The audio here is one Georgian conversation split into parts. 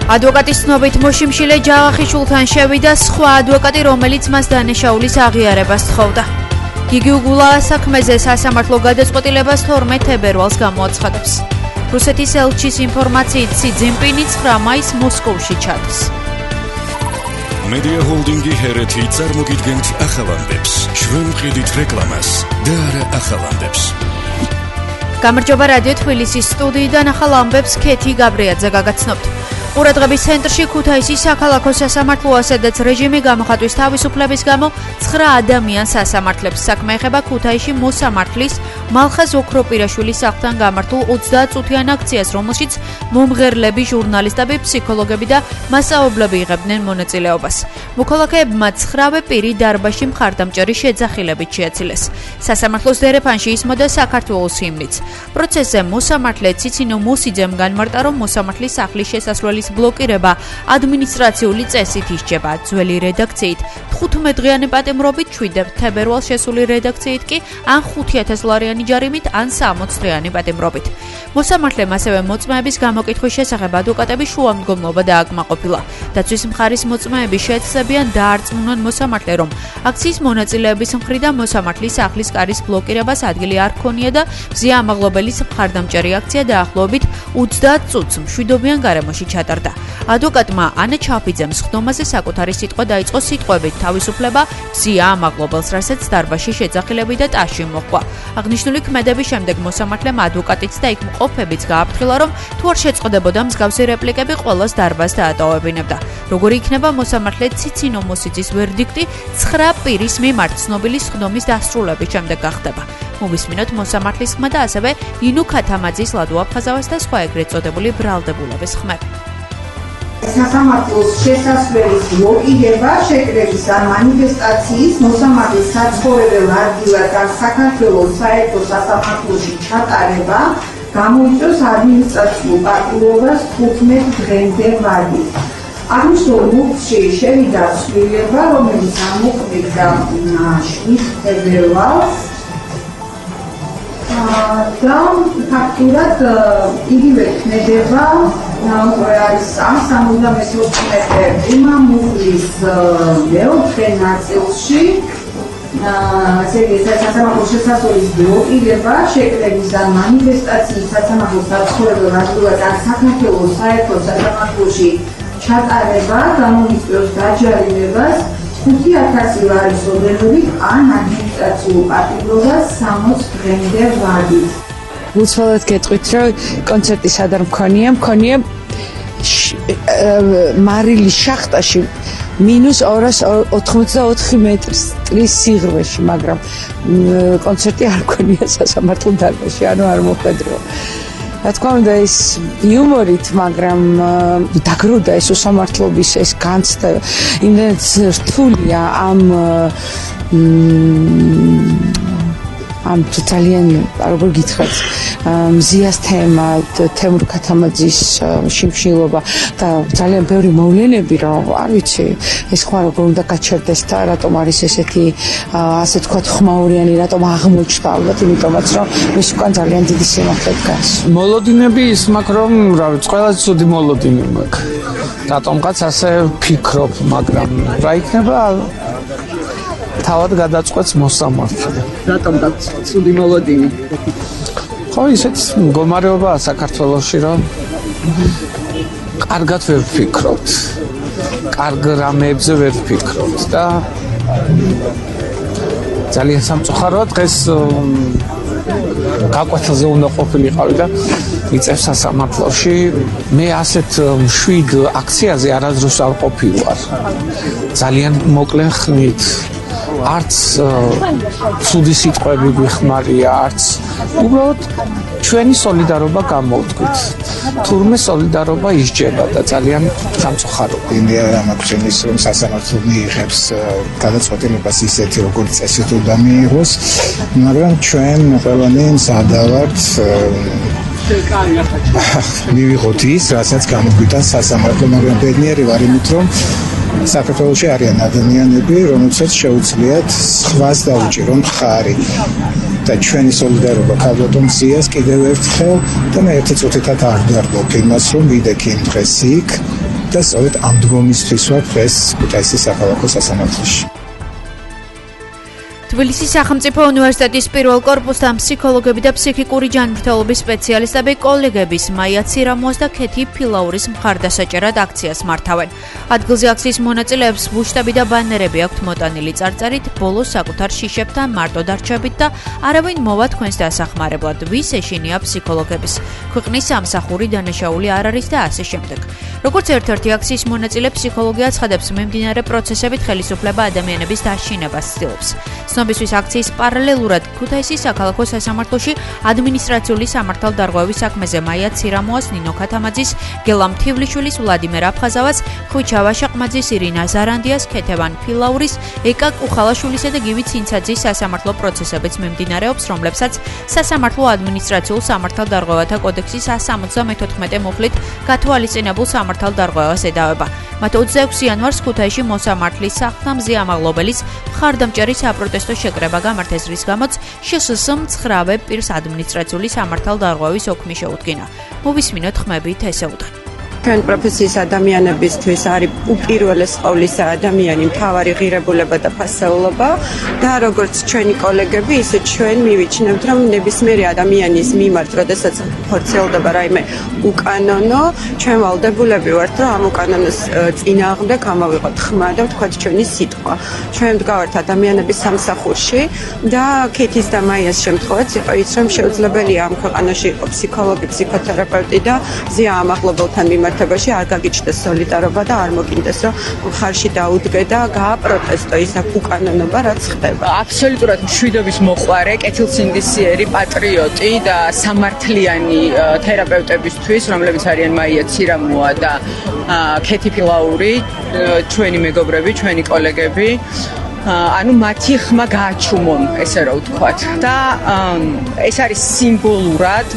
ადვოკატის ცნობით მოშიმშილე ჯავახიშვილთან შევიდა სხვა ადვოკატი, რომელიც მას დანაშაულის აღიარებას თხოვდა. იგი უგულა საქმეზე სასამართლო გადაწყვეტილებას 12 თებერვალს გამოაცხადებს. რუსეთის ელჩის ინფორმაციით ქსი ძინპინი 9 მაისს მოსკოვში ჩადის. Media Holdingi ჰერეთი წარმოგიდგენთ ახალამდებს. ჩვენ ვყიდით რეკლამას და არა ახალამდებს. გამარჯობა რადიო თბილისის სტუდიიდან ახალ ამბებს ქეთი გაბრიაძე გაგაცნობთ. ყურადღების ცენტრში ქუთაისის საქალაქო სასამართლოა, სადაც რეჟიმი გამოხატვის თავისუფლების გამო 9 ადამიანს ასამართლებს. საქმე ეხება ქუთაისში მოსამართლის მალხაზ ოქროპირაშვილის სახლთან გამართულ 30 წუთიან აქციას, რომელშიც მომღერლები, ჟურნალისტები, ფსიქოლოგები და მასწავლებლები იღებდნენ მონაწილეობას. მოქალაქეებმა 9 პირი დარბაზში მხარდამჭერი შეძახილებით შეაცილეს. სასამართლოს დერეფანში ისმოდა საქართველოს ჰიმნიც. პროცესზე მოსამართლე ციცინო მოსიძემ განმარტა, რომ მოსამართლის სახლის შესასვლელის ბლოკირება ადმინისტრაციული წესით ისჯება. ძველი რედაქციით 15 დღიანი პატიმრობით, 7 თებერვალს შესული რედაქციით კი ან 5000 ლარიანი ჯარიმით, ან 60 დღიანი პატიმრობით. მოსამართლემ ასევე მოწმეების გამოკითხვის შესახებ ადვოკატების შუამდგომლობა დააკმაყოფილა. დაცვის მხარის მოწმეები შეეცდებიან დაარწმუნონ მოსამართლე, რომ აქციის მონაწილეების მხრიდან მოსამართლის სახლის კარის ბლოკირებას ადგილი არ ჰქონია და მზია ამაღლობელის მხარდამჭერი აქცია დაახლოებით 30 წუთს მშვიდობიან გარემოში ჩატარდა. ადვოკატმა ანა ჩაფიძემ სხდომაზე საკუთარი სიტყვა დაიწყო სიტყვებით თავისუფლება მზია ამაღლობელს, რასაც დარბაზში შეძახილები და ტაში მოჰყვა. აღნიშნული ქმედების შემდეგ მოსამართლემ ადვოკატიც და იქ მყოფებიც გააფრთხილა, რომ თუ არ შეწყდებოდა მსგავსი რეპლიკები, ყველას დარბაზს დაატოვებინებდა. როგორი იქნება მოსამართლე ციცინო მოსიძის ვერდიქტი 9 პირის მიმართ ცნობილი სხდომის დასრულების შემდეგ გახდება. მოვისმინოთ მოსამართლის ხმა და ასევე ნინო ქათამაძის, ლადო აფხაზავას და სხვა ეგრეთ წოდებული ბრალდებულების ხმები. სასამართლოს შესასვლელის ბლოკირება შეკრების ან მანიფესტაციის მოსამართლის საცხოვრებელ ადგილად ან საქართველოს საერთო სასამართლოში ჩატარება გამოიწვევს ადმინისტრაციულ პატიმრობას 15 დღემდე ვადით. აღნიშნულ მუხტში შევიდა ცვლილება, რომელიც ამოქმედდა 7 თებერვალს და ფაქტურად იგივე ქმედება არის 174 პრიმა მუხლის მეოთხე ნაწილში. სასამართლოს შესასვლელის ბლოკირება შეკრების ან მანიფესტაციის სასამართლოს საცხოვრებელ ადგილად ან საქართველოს საერთო სასამართლოში ჩატარება გამოიწვევს დაჯარიმებას 5000 ლარის ოდენობით ან ადმინისტრაციულ პატიმრობას 60 დღემდე ვადით. უცბად გეტყვით, რომ კონცერტი სად არ მქონია მარილის შახტაში -284 მეტრის სიღრმეში, მაგრამ კონცერტი არ მქონია სასამართლო დარბაზში, ანუ არ მოხვედრიო. რა თქმა უნდა, ეს იუმორით, მაგრამ დაგროვდა ეს უსამართლობის ეს განცდა, იმდენად რთულია ამ ძალიან, როგორ გითხრათ, მზიას თემა, თემურ ქათამაძის შიმშილობა და ძალიან ბევრი მოვლენები, რომ არ ვიცი, ეს ხმა როგორ უნდა გაჩერდეს და რატომ არის ესეთი, ასე თქვათ, ხმაურიანი, რატომ აღმოჩნდა, ალბათ იმიტომაც, რომ მის უკან ძალიან დიდი სიმართლე დგას. მოლოდინები ის მაქვს, რომ რა ვიცი, ყველაზე ცუდი მოლოდინი მაქვს. რატომღაც ასე ვფიქრობ, მაგრამ რა იქნება? თავად გადაწყვეტს მოსამართლე. რატომ ცუდი მოლოდინი? ხო, ისეთ მდგომარეობაა საქართველოში, რომ კარგად ვერ ვფიქრობთ. კარგ რამეებზე ვერ ვფიქრობთ და ძალიან სამწუხაროა, დღეს გაკვეთილზე უნდა ყოფილიყავი და მიწევს სასამართლოში. მე ასეთ მშვიდ აქციაზე არასდროს არ ყოფილვარ. ძალიან მოკლე ხნით. არც ცუდი სიტყვები გვიხმარია, არც უბრალოდ ჩვენი სოლიდარობა გამოვთქვით. თურმე სოლიდარობა ისჯება და ძალიან სამწუხაროა. იმია ამაჩენის რომ სასამართლო მიიღებს გადაწყვეტილებას ისეთი როგორც წესით უნდა მიიღოს, მაგრამ ჩვენ ყველანი მზადავართ მივიღოთ ის, რასაც გამოგვიტანს სასამართლო, მაგრამ ბედნიერი ვარ იმით, რომ საქართველოში არიან ადამიანები, რომელსაც შეუძლიათ სხვას დაუჭირონ მხარი. და ჩვენი სოლიდარობა ქალბატონ მზიას კიდევ ერთხელ და მე ერთი წუთითაც არ დავდობ იმას, რომ ვიდექი იმ დღეს იქ და სწორედ ამ დგომისთვის ვარ დღეს ქუთაისის საქალაქო სასამართლოში. თბილისის სახელმწიფო უნივერსიტეტის პირველ კორპუსთან ფსიქოლოგები და ფსიქიკური ჯანმრთელობის სპეციალისტები კოლეგების მაია ცირამუას და ქეთი ფილაურის მხარდასაჭერად აქციას მართავენ. ადგილზე აქციის მონაწილეებს ბუშტები და ბანერები აქვთ მოტანილი წარწერით, ბოლოს საკუთარ შიშებთან მარტოდ არჩებით და არავინ მოვა თქვენს დასახმარებლად, ვის ეშინია ფსიქოლოგების. ქვეყნის სამსახური დანაშაული არ არის და ასე შემდეგ. როგორც ერთ-ერთი აქციის მონაწილე ფსიქოლოგი აცხადებს, მიმდინარე პროცესებით ხელისუფლება ადამიანების დაშინებას ცდილობს. ცნობისთვის აქციის პარალელურად ქუთაისის საქალაქო სასამართლოში ადმინისტრაციული სამართალდარღვევის საქმეზე მაია ცირამუას, ნინო ქათამაძის, გელა მთივლიშვილის, ვლადიმერ აფხაზავას, ხვიჩა ვაშაყმაძის, ირინა ზარანდიას, ქეთევან ფილაურის, ეკა კუხალაშვილისა და გივი ცინცაძის სასამართლო პროცესებიც მიმდინარეობს, რომლებსაც სასამართლო ადმინისტრაციულ სამართალდარღვევათა კოდექსის 174 მუხლით გათვალისწინებულ სამართალდარღვევას ედავება. მათ 26 იანვარს ქუთაისში მოსამართლის სახლთამზე ამაღლობელის მხარდამჭერი საპროტესტო შეკრება გამართეს, რის გამოც შსს 9 პირს ადმინისტრაციული სამართალდარღვევის ოქმი შეუდგინა. მოვისმინოთ ხმებით ესეუდან. ჩვენ პროფესიის ადამიანებისთვის არის უპირველეს ყოვლისა ადამიანი მთავარი ღირებულება და ფასეულობა და როგორც ჩვენი კოლეგები, ისე ჩვენ მივიჩნევთ, რომ ნებისმიერი ადამიანის მიმართ, როდესაც ხორციელდება რაიმე უკანონო, ჩვენ ვალდებულები ვართ, რომ ამ უკანონოს წინააღმდეგ ამოვიღოთ ხმა და ვთქვათ ჩვენი სიტყვა. ჩვენ ვდგავართ ადამიანების სამსახურში და ქეთის და მაიას შემთხვევაც იყო ის, რომ შეუძლებელია ამ ქვეყანაში იყო ფსიქოლოგი, ფსიქოთერაპევტი და ზეა ამაღლობელთან მიმართ არ გაგიჩნდეს სოლიდარობა და არ მოგინდეს, რომ ხარში დაუდგე და გააპროტესტო ის უკანონობა, რაც ხდება. აბსოლუტურად მშვიდობის მოყვარე, კეთილსინდისიერი, პატრიოტი და სამართლიანი თერაპევტებისთვის, რომლებიც არიან მაია ცირამუა და ქეთი ფილაური, ჩვენი მეგობრები, ჩვენი კოლეგები. ანუ მათი ხმა გააჩუმონ, ესე რომ ვთქვათ. და ეს არის სიმბოლურად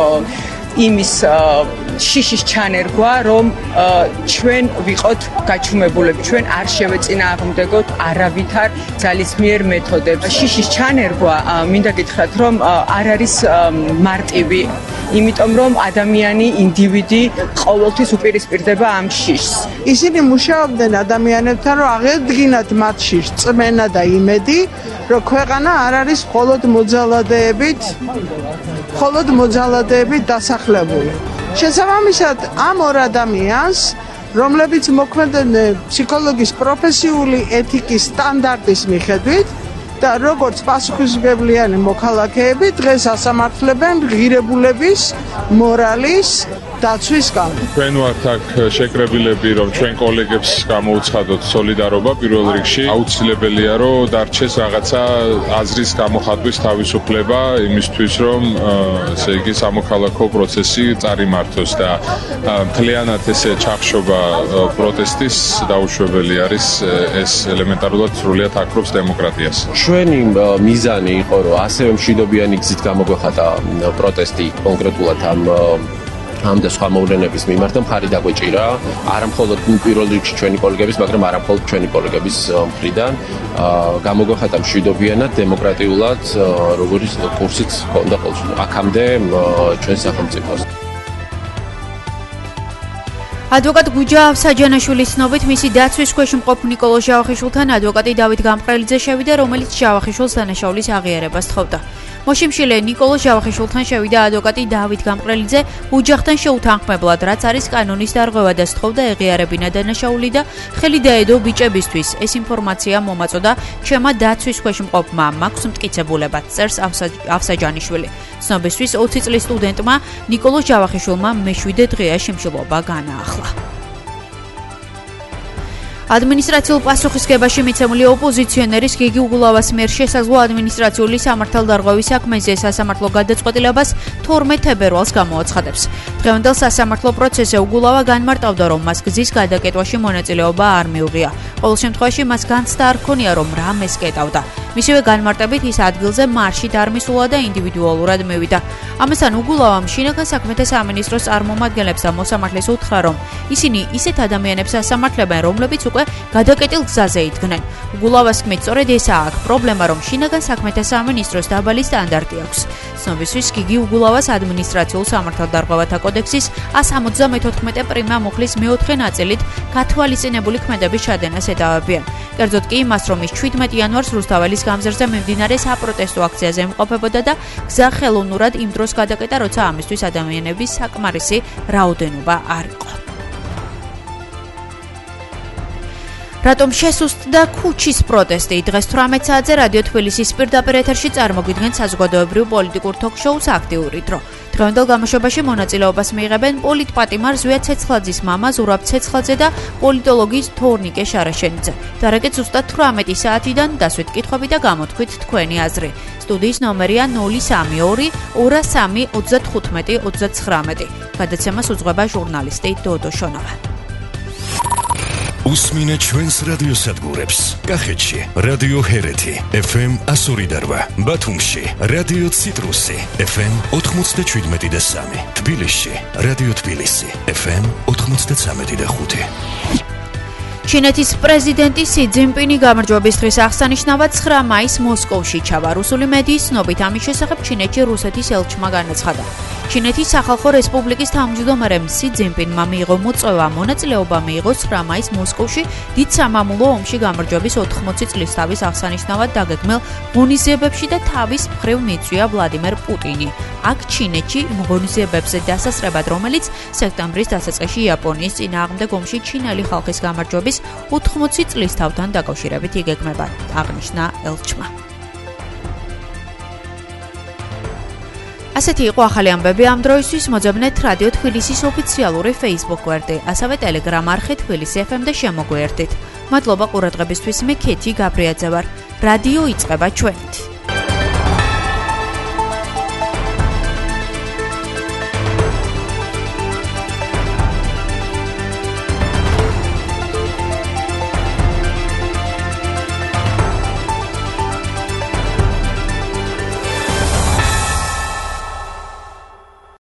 იმის შიშის ჩანერგვა, რომ ჩვენ ვიყოთ გაჩუმებულები, ჩვენ არ შევეწინააღმდეგოთ არავითარ ძალისმიერ მეთოდებს. შიშის ჩანერგვა, მინდა გითხრათ, რომ არ არის მარტივი, იმიტომ რომ ადამიანი, ინდივიდი ყოველთვის უპირისპირდება ამ შიშს. ისინი მუშაობდნენ ადამიანებთან, რომ აღედგინათ მათ შიშს წმენა და იმედი, რომ ქვეყანა არ არის მხოლოდ მოძალადეებით დასახლებული. შესაბამისად, ამ ორ ადამიანს, რომლებიც მოქმედებდნენ ფსიქოლოგის პროფესიული ეთიკის სტანდარტის მიხედვით და როგორც პასუხისმგებლიანი მოქალაქეები, დღეს ასამართლებენ ღირებულების, მორალის დაცვის გამო. ჩვენ ვართ აქ შეკრებილები, რომ ჩვენ კოლეგებს გამოუცხადოთ სოლიდარობა პირველ რიგში. აუცილებელია, რომ დარჩეს რაღაცა აზრის გამოხატვის თავისუფლება იმისთვის, რომ ესე იგი სამოქალაქო პროცესი წარიმართოს და მთლიანად ესე ჩახშობა პროტესტის დაუშვებელი არის, ეს ელემენტარულად სრულიად აკრობს დემოკრატიას. ჩვენი მიზანი იყო, რომ ასევე მშვიდობიანი გზით გამოგვეხატა პროტესტი კონკრეტულად ამ და სხვა მოვლენების მიმართ და მხარი დაგვეჭირა, არა მხოლოდ პირველ რიგში ჩვენი კოლეგების, მაგრამ არა მხოლოდ ჩვენი კოლეგების მხრიდან. გამოგვეხატა მშვიდობიანად, დემოკრატიულად, როგორც კურსიც ჰქონდა აქამდე ჩვენ სახელმწიფოს. ადვოკატ გუჯა ავსაჯანაშვილის ცნობით, მისი დაცვის ქვეშ მყოფ ნიკოლოზ ჟავახიშვილთან ადვოკატი დავით გამყრელიძე შევიდა, რომელიც ჟავახიშვილს დანაშაულის აღიარებას თხოვდა. მოშიმშილე ნიკოლოზ ჟავახიშვილთან შევიდა ადვოკატი დავით გამყრელიძე ოჯახთან შეუთანხმებლად, რაც არის კანონის დარღვევა და სთხოვდა ეღიარებინა დანაშაული და ხელი დაედო ბიჭებისთვის. ეს ინფორმაცია მომაწოდა ჩემმა დაცვის ქვეშ მყოფმა, მაქვს მტკიცებულებად, წერს ავსაჯანიშვილი. ცნობისთვის 20 წლის სტუდენტმა ნიკოლოზ ჟავახიშვილმა მე-7 დღეა შიმშილობა განაახლა. ადმინისტრაციულ პასუხისგებაში მიცემული ოპოზიციონერის გიგი უგულავას მიერ შესაძლო ადმინისტრაციული სამართალდარღვევის საქმეზე სასამართლო გადაწყვეტილებას 12 თებერვალს გამოაცხადებს. დღევანდელ სასამართლო პროცესზე უგულავა განმარტავდა, რომ მას გზის გადაკეტვაში მონაწილეობა არ მიუღია. ყოველ შემთხვევაში მას განცდა არ ჰქონია, რომ რამეს კეტავდა. მისივე განმარტებით ის ადგილზე მარშით არ მისულა და ინდივიდუალურად მივიდა. ამასთან უგულავამ შინაგან საქმეთა სამინისტროს წარმომადგენლებს და მოსამართლეს უთხრა, რომ ისინი ისეთ ადამიანებს ასამართლებენ, რომლებიც უკვე უკვე გადაკეტილ გზაზე იდგნენ. უგულავას თქმით, სწორედ ესაა აქ პრობლემა, რომ შინაგან საქმეთა სამინისტროს დაბალი სტანდარტი აქვს. ცნობისთვის გიგი უგულავას ადმინისტრაციულ სამართალდარღვევათა კოდექსის 174 პრიმა მუხლის მეოთხე ნაწილით გათვალისწინებული ქმედების ჩადენას ედავებიან. კერძოდ კი იმას, რომ ის 17 იანვარს რუსთაველის გამზირზე მიმდინარე საპროტესტო აქციაზე იმყოფებოდა და გზა ხელოვნურად იმ დროს გადაკეტა, როცა ამისთვის ადამიანების საკმარისი რაოდენობა არ იყო. რატომ შესუსტდა ქუჩის პროტესტი? დღეს 18 საათზე რადიო თბილისის პირდაპირ ეთერში წარმოგიდგენთ საზოგადოებრივ პოლიტიკურ თოქ-შოუს აქტიური დრო. დღევანდელ გამოშვებაში მონაწილეობას მიიღებენ პოლიტპატიმარ ზვია ცეცხლაძის მამა ზურაბ ცეცხლაძე და პოლიტოლოგი თორნიკე შარაშენიძე. დარეკეთ ზუსტად 18 საათიდან დასვით კითხვები და გამოთქვით თქვენი აზრი. სტუდიის ნომერია 032 203 35 39. გადაცემას უძღვება ჟურნალისტი დოდო შონავა. უსმინეთ ჩვენს რადიოსადგურებს. კახეთში რადიო ჰერეთი FM 102.8, ბათუმში რადიო ციტრუსი FM 97.3, თბილისში რადიო თბილისი FM 93.5. ჩინეთის პრეზიდენტი სი ძინპინი გამარჯვების დღის აღსანიშნავად 9 მაისს მოსკოვში ჩავა. რუსული მედიის ცნობით ამის შესახებ ჩინეთში რუსეთის ელჩმა განაცხადა. ჩინეთის სახალხო რესპუბლიკის თავმჯდომარემ სი ძინპინმა მიიღო მოწვევა მონაწილეობა მიიღო 9 მაისს მოსკოვში დიდ სამამულო ომში გამარჯვების 80 წლის თავის აღსანიშნავად დაგეგმილ ღონისძიებებში და თავის მხრივ მიწვია ვლადიმერ პუტინი. აქ ჩინეთში იმ ღონისძიებებზე დასასრებად, რომელიც სექტემბრის დასაწყისში იაპონიის წინააღმდეგ ომში ჩინელი ხალხის გამარჯვების 80 წლის თავთან დაკავშირებით იგეგმება, აღნიშნა ელჩმა. ასეთი იყო ახალი ამბები ამ დროისთვის. მოძებნეთ რადიო თბილისის ოფიციალური Facebook გვერდი, ასევე Telegram არხი თბილისი FM და შემოგვიერთდით. მადლობა ყურადღებისთვის. მე ქეთი გაბრიაძე ვარ. რადიო იწყება ჩვენით.